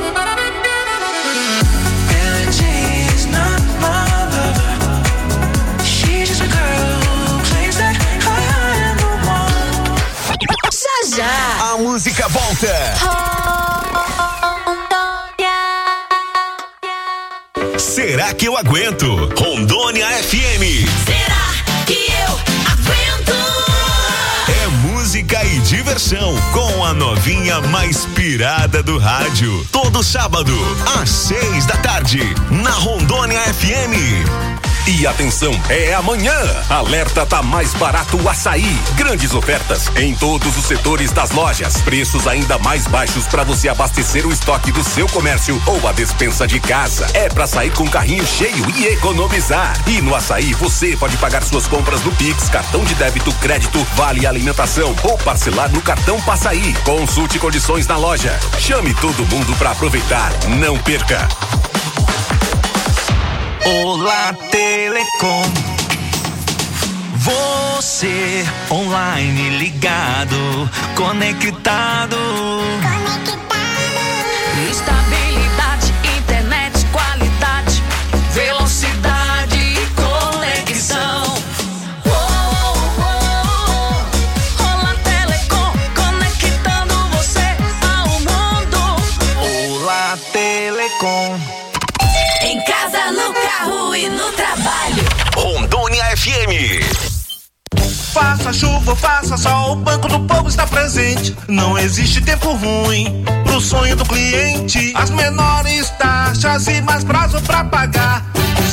Já. A música volta. Será que eu aguento? Rondônia FM. Será que eu aguento? É música e diversão com a novinha mais pirada do rádio. Todo sábado, às 6 da tarde, na Rondônia FM. E atenção, é amanhã. Alerta, tá mais barato o açaí. Grandes ofertas em todos os setores das lojas. Preços ainda mais baixos para você abastecer o estoque do seu comércio ou a despensa de casa. É para sair com o carrinho cheio e economizar. E no açaí você pode pagar suas compras no Pix, cartão de débito, crédito, vale alimentação ou parcelar no cartão Passaí. Consulte condições na loja. Chame todo mundo para aproveitar. Não perca. Olá, Telecom. Você online ligado, conectado. Estabilidade, internet, qualidade, velocidade e conexão. Olá, Telecom, conectando você ao mundo. Olá, Telecom. Em casa, no carro e no trabalho. Rondônia FM. Faça chuva, faça sol, o Banco do Povo está presente. Não existe tempo ruim pro sonho do cliente. As menores taxas e mais prazo pra pagar.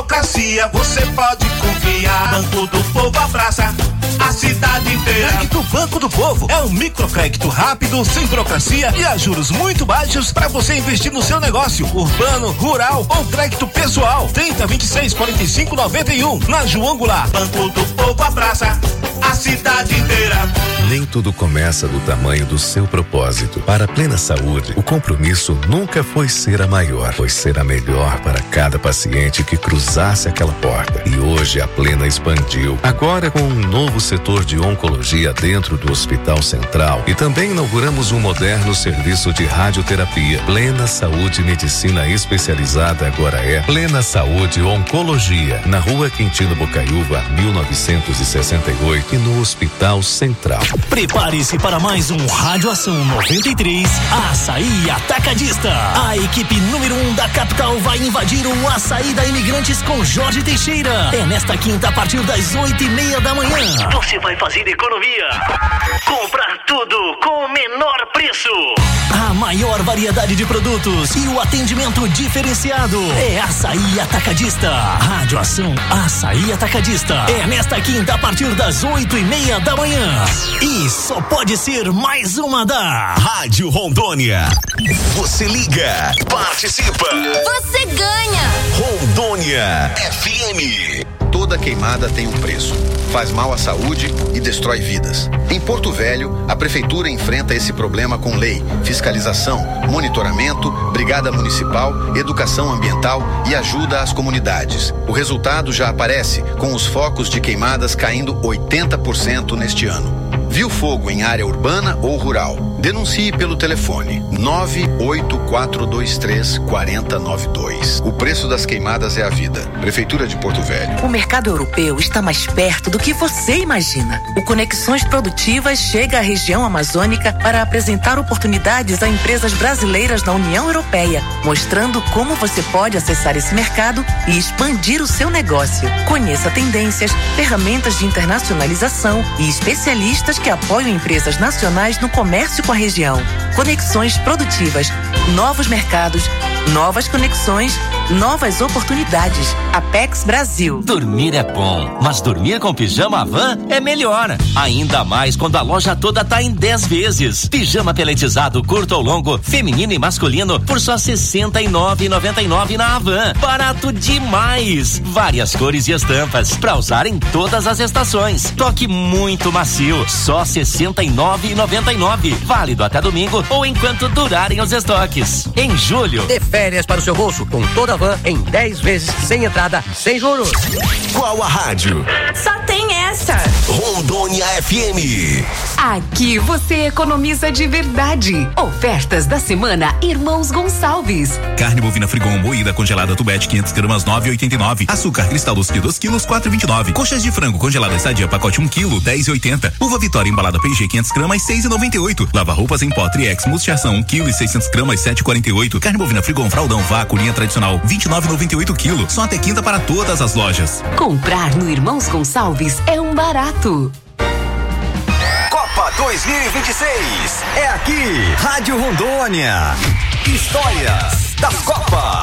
burocracia, você pode confiar. Banco do Povo abraça a cidade inteira. Crédito Banco do Povo é um microcrédito rápido, sem burocracia e a juros muito baixos para você investir no seu negócio, urbano, rural ou crédito pessoal. 30 26 45 91 na João Goulart. Banco do Povo abraça a cidade inteira. Nem tudo começa do tamanho do seu propósito. Para a Plena Saúde, o compromisso nunca foi ser a maior, foi ser a melhor para cada paciente que cruzasse aquela porta. E hoje a Plena expandiu, agora com um novo setor de oncologia dentro do Hospital Central, e também inauguramos um moderno serviço de radioterapia. Plena Saúde Medicina Especializada agora é Plena Saúde Oncologia, na Rua Quintino Bocaiúva, 1968, e no Hospital Central. Prepare-se para mais um Rádio Ação 93 Açaí Atacadista. A equipe número 1 da capital vai invadir o Açaí da Imigrantes com Jorge Teixeira. É nesta quinta a partir das 8:30 da manhã. Você vai fazer economia. Comprar tudo com o menor preço. A maior variedade de produtos e o atendimento diferenciado. É Açaí Atacadista. Rádio Ação Açaí Atacadista. É nesta quinta a partir das 8:30 da manhã. E só pode ser mais uma da Rádio Rondônia. Você liga, participa. Você ganha. Rondônia FM. Toda queimada tem um preço. Faz mal à saúde e destrói vidas. Em Porto Velho, a prefeitura enfrenta esse problema com lei, fiscalização, monitoramento, brigada municipal, educação ambiental e ajuda às comunidades. O resultado já aparece, com os focos de queimadas caindo 80% neste ano. Viu fogo em área urbana ou rural? Denuncie pelo telefone 98423-4092. O preço das queimadas é a vida. Prefeitura de Porto Velho. O mercado europeu está mais perto do que você imagina. O Conexões Produtivas chega à região amazônica para apresentar oportunidades a empresas brasileiras na União Europeia, mostrando como você pode acessar esse mercado e expandir o seu negócio. Conheça tendências, ferramentas de internacionalização e especialistas que apoiam empresas nacionais no comércio com a região. Conexões Produtivas, novos mercados, novas conexões, novas oportunidades. Apex Brasil. Dormir é bom, mas dormir com pijama Havan é melhor. Ainda mais quando a loja toda tá em 10 vezes. Pijama peletizado curto ou longo, feminino e masculino por só R$ 69,99 na Havan. Barato demais. Várias cores e estampas pra usar em todas as estações. Toque muito macio, só R$ 69,99. Válido até domingo ou enquanto durarem os estoques. Em julho, dê férias para o seu bolso com toda a Van em 10 vezes sem entrada, sem juros. Qual a rádio? Só tem essa. Rondônia FM. Aqui você economiza de verdade. Ofertas da semana Irmãos Gonçalves. Carne bovina Frigon moída congelada Tubete 500 gramas 9,89. Açúcar cristal doce 2 quilos 4,29. Coxas de frango congelada Sadia pacote 1 quilo 10,80. Uva Vitória embalada P&G 500 gramas 6,98. Lava roupas em pó Triex Multiação 1 quilo e 600 gramas 7,48. Carne bovina Frigon fraldão vácuo linha tradicional 29,98 quilo. Só até quinta para todas as lojas. Comprar no Irmãos Gonçalves é um barato. Copa 2026 é aqui, Rádio Rondônia. Histórias das Copas.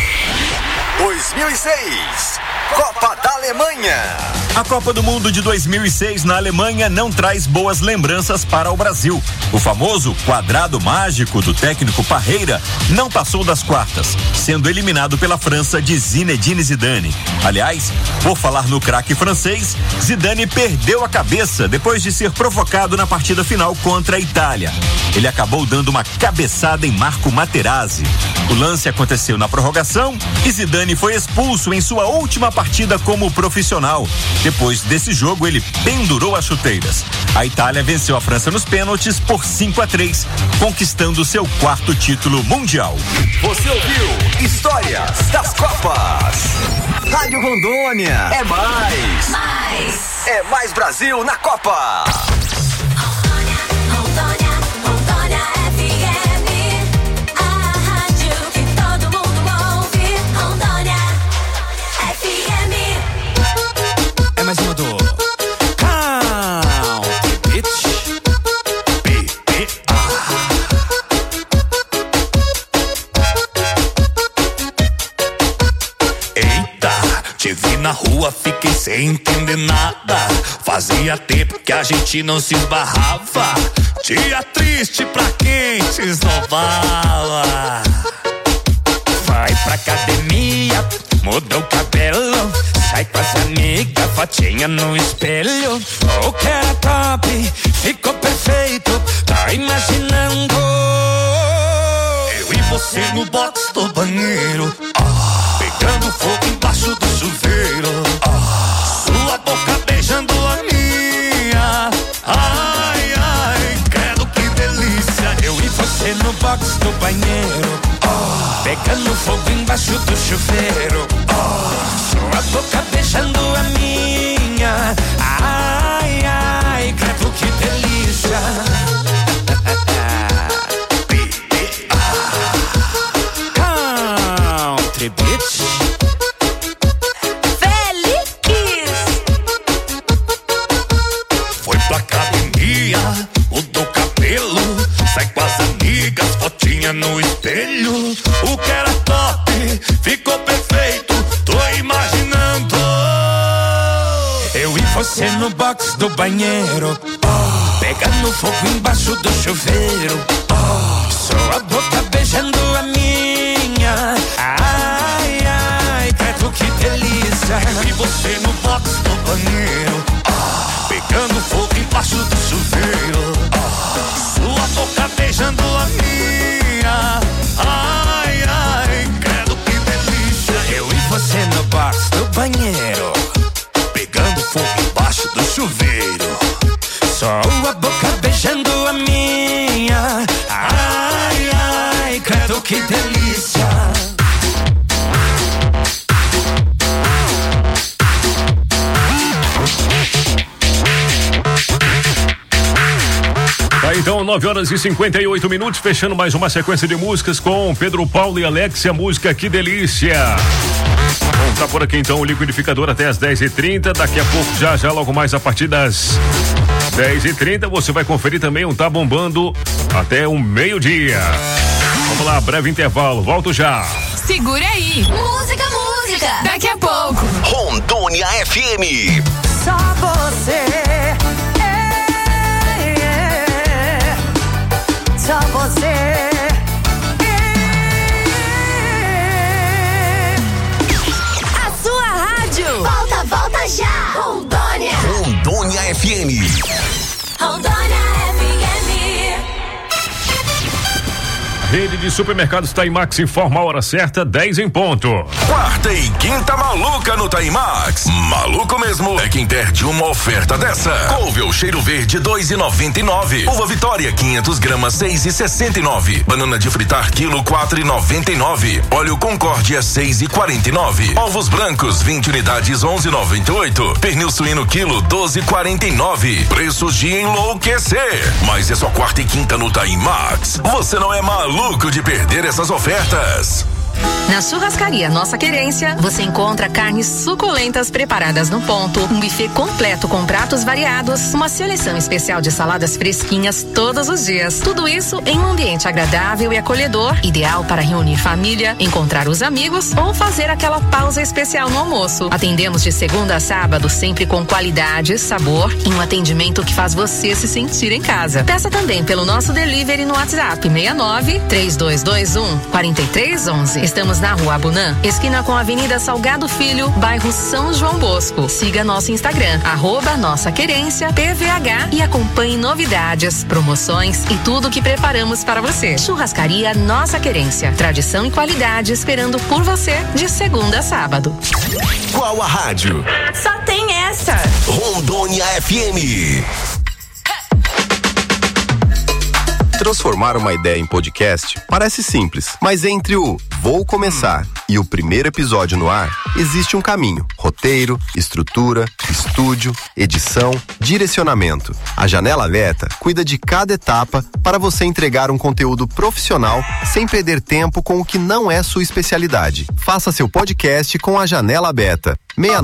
2006, Copa da Alemanha. A Copa do Mundo de 2006 na Alemanha não traz boas lembranças para o Brasil. O famoso quadrado mágico do técnico Parreira não passou das quartas, sendo eliminado pela França de Zinedine Zidane. Aliás, por falar no craque francês, Zidane perdeu a cabeça depois de ser provocado na partida final contra a Itália. Ele acabou dando uma cabeçada em Marco Materazzi. O lance aconteceu na prorrogação e Zidane foi expulso em sua última partida como profissional. Depois desse jogo, ele pendurou as chuteiras. A Itália venceu a França nos pênaltis por 5-3, conquistando seu 4º título mundial. Você ouviu Histórias das Copas. Rádio Rondônia. É mais. É mais Brasil na Copa. É mais uma do Count Bitch BBA. Eita, Te vi na rua, fiquei sem entender nada. Fazia tempo que a gente não se esbarrava. Dia triste pra quem se esnobava. Vai pra academia, muda o cabelo, sai com as amigas, fotinha no espelho. O que era top, ficou perfeito, tá imaginando eu e você no box do banheiro, pegando fogo embaixo do chuveiro, sua boca beijando a minha. Ai, ai, credo que delícia. Eu e você no box do banheiro, pegando fogo embaixo do chuveiro, sua boca beijando a minha. Ai, ai, credo que delícia. Country Beach. Félix. Foi pra academia, mudou o cabelo, sai com as amigas, fotinha no espelho. O que era top, ficou perfeito, tô imaginando eu e você no box do banheiro, pegando fogo embaixo do chuveiro, sua boca beijando a minha. Ai, ai, credo que delícia. Eu e você no box do banheiro, pegando fogo embaixo do chuveiro, sua boca beijando a minha. Ai, ai, credo que delícia. Eu e você no box do banheiro, pegando fogo embaixo do chuveiro, sua boca beijando a minha. Ai, ai, credo que delícia. Tá, então, 9h58, fechando mais uma sequência de músicas com Pedro Paulo e Alexia, música Que Delícia. Bom, tá por aqui então o liquidificador até as 10h30, daqui a pouco já logo mais a partir das 10h30 você vai conferir também um Tá Bombando até o meio-dia. Vamos lá, breve intervalo, volto já. Segura aí. Música. Daqui a pouco. Rondônia FM. Só você. Só você. A sua rádio. Volta já. Rondônia. Rondônia FM. Rondônia FM. Rede de supermercados Taimax informa a hora certa, 10 em ponto. Quarta e quinta maluca no Taimax. Maluco mesmo é quem perde uma oferta dessa. Couve ou cheiro verde 2,99. Uva Vitória 500 gramas 6,69. Banana de fritar quilo 4,99. Óleo Concórdia 6,49. Ovos brancos 20 unidades 11,98. Pernil suíno quilo 12,49. Preços de enlouquecer. Mas é só quarta e quinta no Taimax. Você não é maluco de perder essas ofertas. Na Churrascaria Nossa Querência, você encontra carnes suculentas preparadas no ponto, um buffet completo com pratos variados, uma seleção especial de saladas fresquinhas todos os dias. Tudo isso em um ambiente agradável e acolhedor, ideal para reunir família, encontrar os amigos ou fazer aquela pausa especial no almoço. Atendemos de segunda a sábado, sempre com qualidade, sabor e um atendimento que faz você se sentir em casa. Peça também pelo nosso delivery no WhatsApp 69-3221-4311. Estamos na Rua Abunã, esquina com a Avenida Salgado Filho, bairro São João Bosco. Siga nosso Instagram, @NossaQuerência_PVH e acompanhe novidades, promoções e tudo que preparamos para você. Churrascaria Nossa Querência, tradição e qualidade esperando por você de segunda a sábado. Qual a rádio? Só tem essa. Rondônia FM. Transformar uma ideia em podcast parece simples, mas entre o Vou Começar e o primeiro episódio no ar, existe um caminho. Roteiro, estrutura, estúdio, edição, direcionamento. A Janela Aberta cuida de cada etapa para você entregar um conteúdo profissional sem perder tempo com o que não é sua especialidade. Faça seu podcast com a Janela Aberta.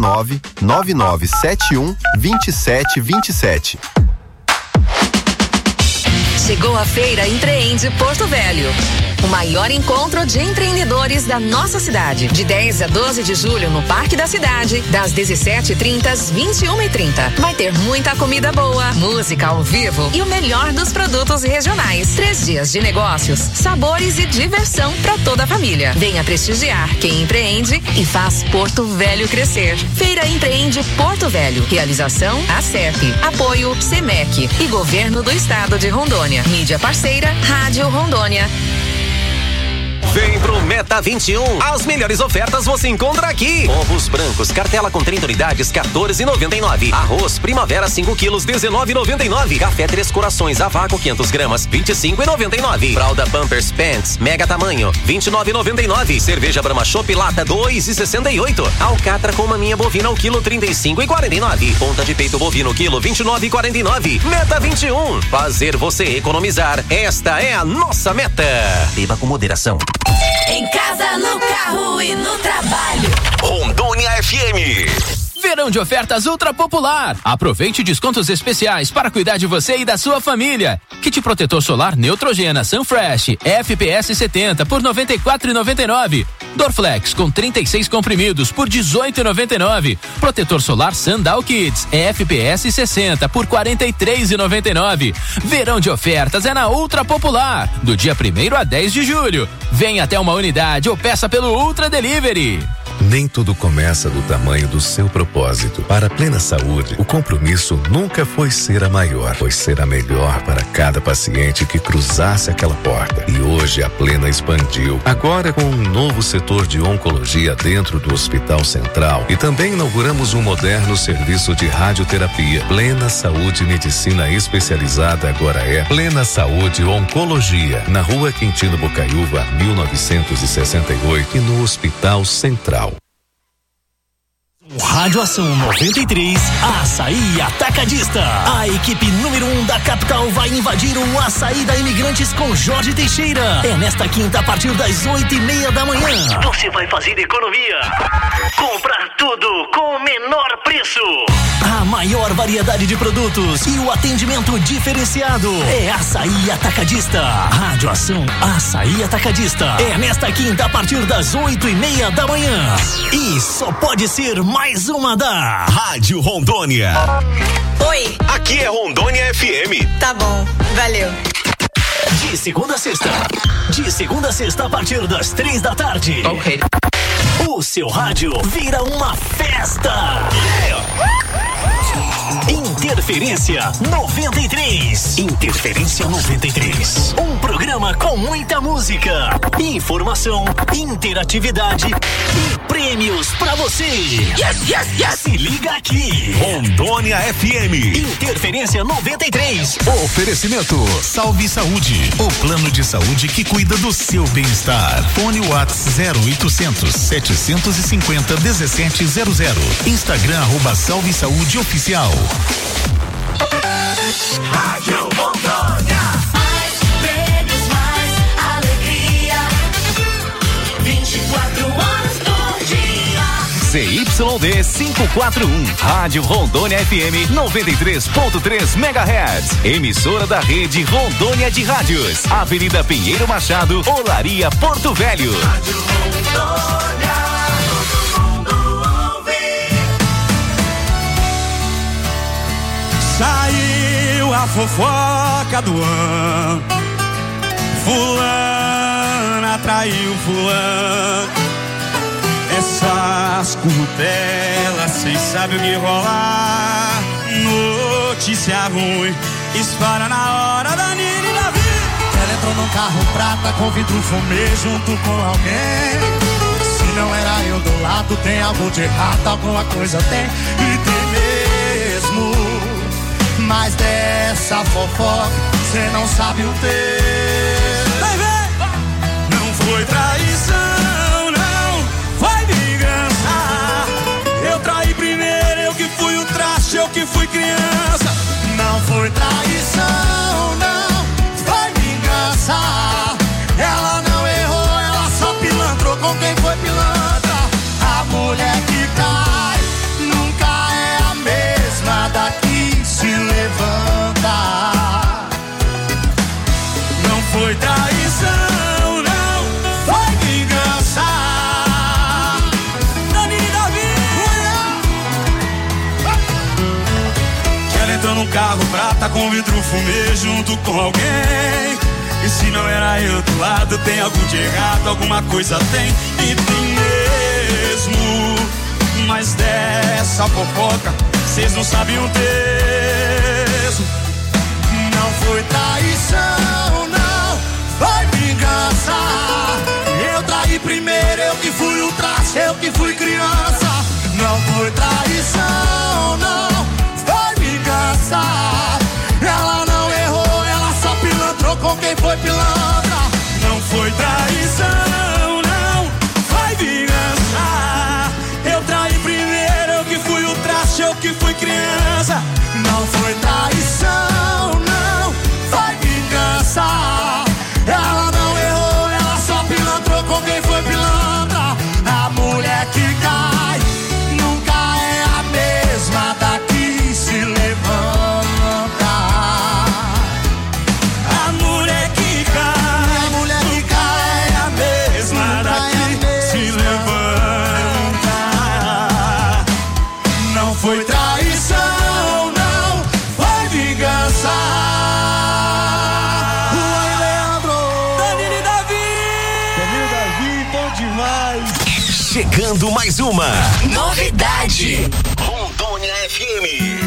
69-9971-2727. Chegou a Feira Empreende Porto Velho. o maior encontro de empreendedores da nossa cidade. De 10 a 12 de julho no Parque da Cidade, das 17h30 às 21h30. Vai ter muita comida boa, música ao vivo e o melhor dos produtos regionais. 3 dias de negócios, sabores e diversão para toda a família. Venha prestigiar quem empreende e faz Porto Velho crescer. Feira Empreende Porto Velho. Realização ACEP. Apoio SEMEC e Governo do Estado de Rondônia. Mídia parceira Rádio Rondônia. Vem pro Meta 21. As melhores ofertas você encontra aqui. Ovos brancos, cartela com 30 unidades, 14,99. Arroz Primavera 5 quilos, 19,99. Café Três Corações a vácuo 500 gramas, 25,99. Fralda Pampers Pants, mega tamanho, 29,99. Cerveja Brahma Chopp Lata, 2,68. Alcatra com maminha bovina, o quilo, 35,49. Ponta de peito bovino, quilo, 29,49. Meta 21. Fazer você economizar. Esta é a nossa meta. Beba com moderação. Em casa, no carro e no trabalho. Rondônia FM. Verão de ofertas Ultra Popular. Aproveite descontos especiais para cuidar de você e da sua família. Kit protetor solar Neutrogena Sunfresh FPS 70 por R$ 94,99. Dorflex com 36 comprimidos por R$ 18,99. Protetor solar Sandal Kids FPS 60 por R$ 43,99. Verão de ofertas é na Ultra Popular, do dia 1º a 10 de julho. Venha até uma unidade ou peça pelo Ultra Delivery. Nem tudo começa do tamanho do seu propósito. Para a Plena Saúde, o compromisso nunca foi ser a maior, foi ser a melhor para cada paciente que cruzasse aquela porta. E hoje a Plena expandiu, agora com um novo setor de oncologia dentro do Hospital Central. E também inauguramos um moderno serviço de radioterapia. Plena Saúde Medicina Especializada agora é Plena Saúde Oncologia, na Rua Quintino Bocaiúva, 1968 e no Hospital Central. Rádio Ação 93, Açaí Atacadista. A equipe número 1 da capital vai invadir o Açaí da Imigrantes com Jorge Teixeira. É nesta quinta a partir das 8:30 da manhã. Você vai fazer economia. Comprar tudo com o menor preço. A maior variedade de produtos e o atendimento diferenciado. É Açaí Atacadista. Rádio Ação Açaí Atacadista. É nesta quinta a partir das 8:30 da manhã. E só pode ser mais uma da Rádio Rondônia. Oi. Aqui é Rondônia FM. Tá bom, valeu. De segunda a sexta. De segunda a sexta a partir das 3 da tarde. Ok. O seu rádio vira uma festa. Interferência 93. Interferência 93. Um programa com muita música, informação, interatividade e prêmios pra você. Yes, yes, yes. Se liga aqui. Rondônia FM. Interferência 93. Oferecimento Salve Saúde, o plano de saúde que cuida do seu bem-estar. Fone WhatsApp 0800 750 1700. Instagram @Salve Saúde Oficial. Rádio Rondônia. Mais prêmios, mais alegria. 24 horas por dia. CYD 541, Rádio Rondônia FM 93.3 MHz. Emissora da rede Rondônia de Rádios. Avenida Pinheiro Machado, Olaria, Porto Velho. Rádio Rondônia, todo mundo ouve. Saiu a fofoca do ano. Fulana traiu fulano. Essas curtelas, cês sabem o que rolar. Notícia ruim, espalha na hora da Nini e da Vi. Ela entrou num carro prata com vidro fumê junto com alguém. Se não era eu do lado, tem algo de errado, alguma coisa tem. E tem mesmo. Mas dessa fofoca, cê não sabe o texto. Vai ver! Não foi traição, não, foi vingança. Eu traí primeiro, eu que fui o traste, eu que fui criança. Não foi traição, não, foi vingança. Ela não errou, ela só pilantrou com quem foi pilantra. A mulher que cai nunca é a mesma daqui se levanta. Não foi traição, não. carro prata com vidro fumê junto com alguém. E se não era eu do lado, tem algo de errado, alguma coisa tem, e tem mesmo. Mas dessa fofoca, cês não sabem o texto. Não foi traição, não, foi vingança. Eu traí primeiro, eu que fui o traço, eu que fui criança. Não foi traição, não, foi vingança. Ela não errou, ela só pilantrou com quem foi pilantra. Não foi traição, não, foi vingança. Eu traí primeiro, eu que fui o traço, eu que fui criança. Não foi traição, não, foi vingança. Ela não errou, ela só pilantrou com quem foi pilantra. A mulher que cai nunca é a mesma daqui se levanta. A mulher que cai é a mesma daqui se levanta. Não foi traição, não, foi vingança. Luan e Leandro, Danilo e Davi, bom demais. Chegando mais uma Novidade. Rondônia FM.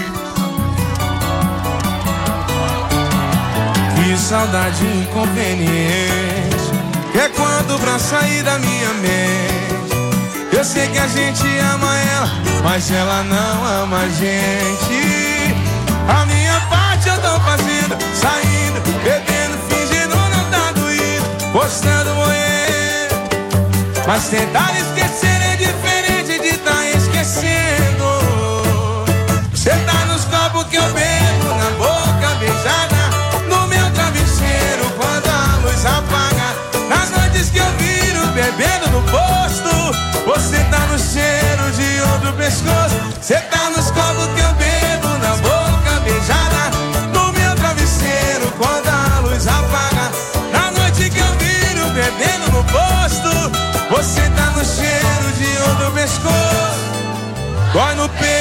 Que saudade inconveniente, que é quando pra sair da minha mente. Eu sei que a gente ama ela, mas ela não ama a gente. A minha parte eu tô fazendo, saindo, bebendo, fingindo não tá doído, postando moer. Mas tentar esquecer é diferente de tá esquecendo. Cê tá nos copos que eu bebo, na boca beijada, no meu travesseiro quando a luz apaga. Nas noites que eu viro bebendo no posto, você tá no cheiro de outro pescoço. Cê tá nos copos que eu bebo, na boca beijada, no meu travesseiro quando a luz apaga. Na noite que eu viro bebendo no posto, você tá no cheiro de outro pescoço. Dói no peito